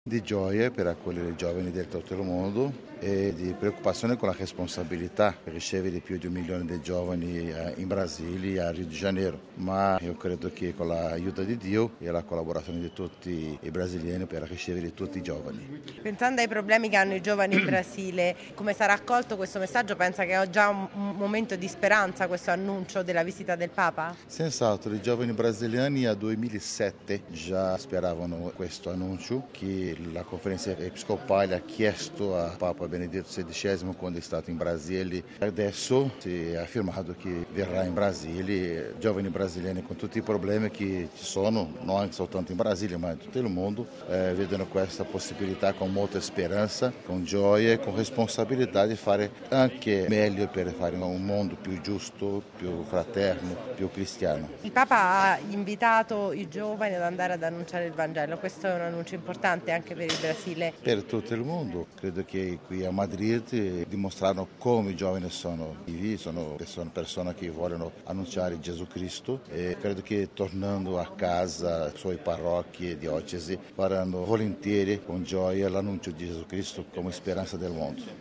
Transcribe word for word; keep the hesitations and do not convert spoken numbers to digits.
Di gioia per accogliere i giovani di tutto il mondo e di preoccupazione con la responsabilità per ricevere più di un milione di giovani in Brasile e a Rio de Janeiro, ma io credo che con l'aiuto di Dio e la collaborazione di tutti i brasiliani per ricevere tutti i giovani. Pensando ai problemi che hanno i giovani in Brasile, come sarà accolto questo messaggio? Pensa che è già un momento di speranza questo annuncio della visita del Papa? Senz'altro, i giovani brasiliani a duemilasette già speravano questo annuncio che la conferenza episcopale ha chiesto a Papa Benedetto sedicesimo quando è stato in Brasile. Adesso si è affermato che verrà in Brasile, giovani brasiliani con tutti i problemi che ci sono, non soltanto in Brasile ma in tutto il mondo, eh, vedono questa possibilità con molta speranza, con gioia e con responsabilità di fare anche meglio per fare un mondo più giusto, più fraterno, più cristiano. Il Papa ha invitato i giovani ad andare ad annunciare il Vangelo, questo è un annuncio importante anche per il Brasile. Per tutto il mondo, credo che qui a Madrid dimostrarono come i giovani sono vivi, sono persone, persone che vogliono annunciare Gesù Cristo e credo che tornando a casa, sulle parrocchie, diocesi, faranno volentieri con gioia l'annuncio di Gesù Cristo come speranza del mondo.